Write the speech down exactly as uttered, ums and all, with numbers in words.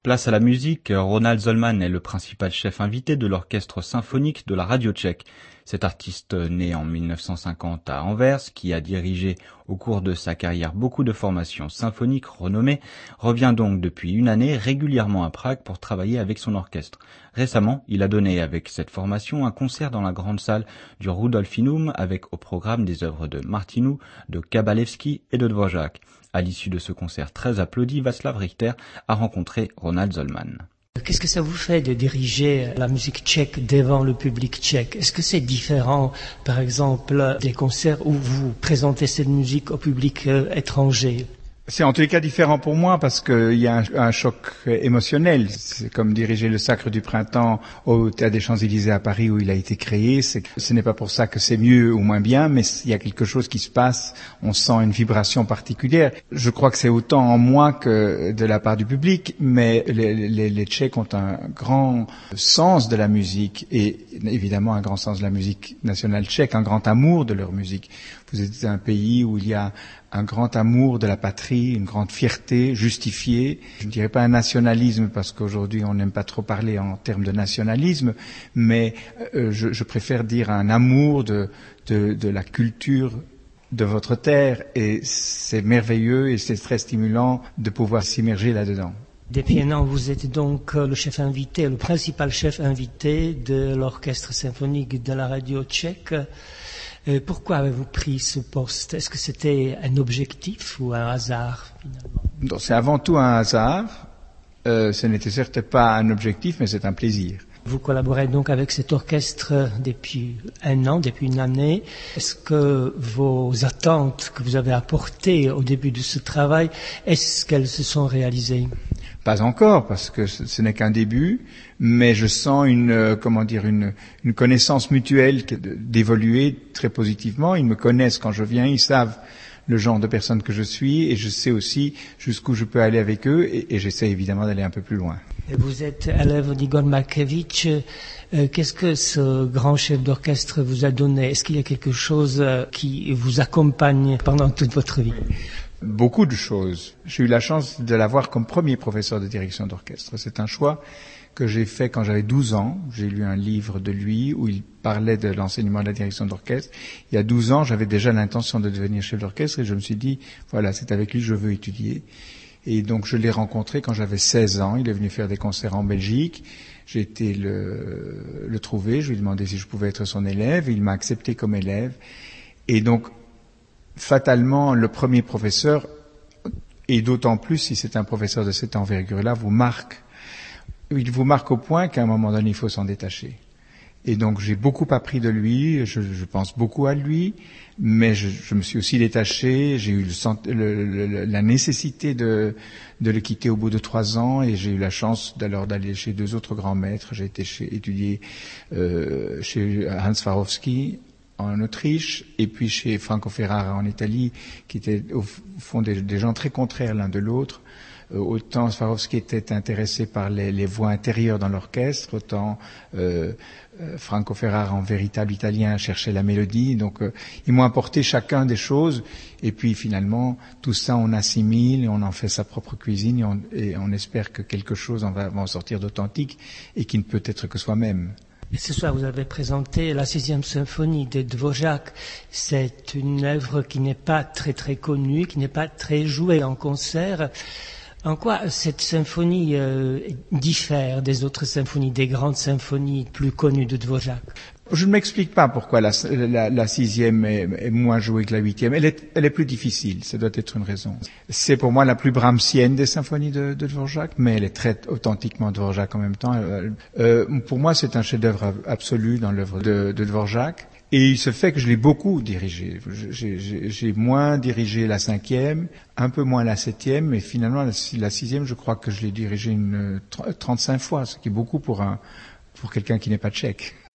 Place à la musique, Ronald Zolman est le principal chef invité de l'orchestre symphonique de la radio tchèque. Cet artiste né en mille neuf cent cinquante à Anvers, qui a dirigé au cours de sa carrière beaucoup de formations symphoniques renommées, revient donc depuis une année régulièrement à Prague pour travailler avec son orchestre. Récemment, il a donné avec cette formation un concert dans la grande salle du Rudolfinum avec au programme des œuvres de Martinu, de Kabalevski et de Dvořák. À l'issue de ce concert très applaudi, Václav Richter a rencontré Ronald Zolman. Qu'est-ce que ça vous fait de diriger la musique tchèque devant le public tchèque? Est-ce que c'est différent, par exemple, des concerts où vous présentez cette musique au public euh, étranger? C'est en tous les cas différent pour moi parce qu'il y a un, un choc émotionnel. C'est comme diriger le Sacre du Printemps au Théâtre des Champs-Élysées à Paris où il a été créé. C'est, ce n'est pas pour ça que c'est mieux ou moins bien, mais il y a quelque chose qui se passe. On sent une vibration particulière. Je crois que c'est autant en moi que de la part du public, mais les, les, les Tchèques ont un grand sens de la musique et évidemment un grand sens de la musique nationale tchèque, un grand amour de leur musique. Vous êtes un pays où il y a un grand amour de la patrie, une grande fierté justifiée. Je ne dirais pas un nationalisme parce qu'aujourd'hui on n'aime pas trop parler en termes de nationalisme, mais euh, je, je préfère dire un amour de, de, de la culture de votre terre et c'est merveilleux et c'est très stimulant de pouvoir s'immerger là-dedans. Depuis un an, vous êtes donc le chef invité, le principal chef invité de l'orchestre symphonique de la radio tchèque. Euh, pourquoi avez-vous pris ce poste? Est-ce que c'était un objectif ou un hasard finalement? Non, c'est avant tout un hasard. Euh, ce n'était certes pas un objectif, mais c'est un plaisir. Vous collaborez donc avec cet orchestre depuis un an, depuis une année. Est-ce que vos attentes que vous avez apportées au début de ce travail, est-ce qu'elles se sont réalisées? Pas encore, parce que ce, ce n'est qu'un début, mais je sens une, euh, comment dire, une, une connaissance mutuelle d'évoluer très positivement. Ils me connaissent quand je viens, ils savent le genre de personne que je suis, et je sais aussi jusqu'où je peux aller avec eux, et, et j'essaie évidemment d'aller un peu plus loin. Et vous êtes élève d'Igor Malkevich. Euh, qu'est-ce que ce grand chef d'orchestre vous a donné? Est-ce qu'il y a quelque chose euh, qui vous accompagne pendant toute votre vie? Beaucoup de choses. J'ai eu la chance de l'avoir comme premier professeur de direction d'orchestre. C'est un choix que j'ai fait quand j'avais douze ans. J'ai lu un livre de lui où il parlait de l'enseignement de la direction d'orchestre. Il y a douze ans, j'avais déjà l'intention de devenir chef d'orchestre et je me suis dit, voilà, c'est avec lui que je veux étudier. Et donc je l'ai rencontré quand j'avais seize ans. Il est venu faire des concerts en Belgique. J'ai été le, le trouver. Je lui ai demandé si je pouvais être son élève. Il m'a accepté comme élève. Et donc, fatalement, le premier professeur, et d'autant plus si c'est un professeur de cette envergure-là, vous marque. Il vous marque au point qu'à un moment donné, il faut s'en détacher. Et donc, j'ai beaucoup appris de lui, je, je pense beaucoup à lui, mais je, je me suis aussi détaché, j'ai eu le, le, le, la nécessité de, de le quitter au bout de trois ans, et j'ai eu la chance d'alors d'aller chez deux autres grands maîtres. J'ai été chez, étudier euh, chez Hans Swarovski, en Autriche, et puis chez Franco Ferrara en Italie, qui étaient au fond des, des gens très contraires l'un de l'autre. Euh, autant Swarovski était intéressé par les, les voix intérieures dans l'orchestre, autant euh, euh, Franco Ferrara, en véritable italien, cherchait la mélodie. Donc euh, ils m'ont apporté chacun des choses, et puis finalement tout ça on assimile, et on en fait sa propre cuisine, et on, et on espère que quelque chose en va, va en sortir d'authentique, et qui ne peut être que soi-même. Et ce soir, vous avez présenté la sixième symphonie de Dvořák. C'est une œuvre qui n'est pas très très connue, qui n'est pas très jouée en concert. En quoi cette symphonie euh, diffère des autres symphonies, des grandes symphonies plus connues de Dvořák? Je ne m'explique pas pourquoi la, la, la sixième est, est moins jouée que la huitième. Elle est, elle est plus difficile, ça doit être une raison. C'est pour moi la plus brahmsienne des symphonies de, de Dvořák, mais elle est très authentiquement Dvořák en même temps. Euh, euh, pour moi, c'est un chef-d'œuvre absolu dans l'œuvre de, de Dvořák. Et il se fait que je l'ai beaucoup dirigé. J'ai, j'ai, j'ai moins dirigé la cinquième, un peu moins la septième, mais finalement la, la sixième, je crois que je l'ai dirigée une trente-cinq fois, ce qui est beaucoup pour un pour quelqu'un qui n'est pas tchèque.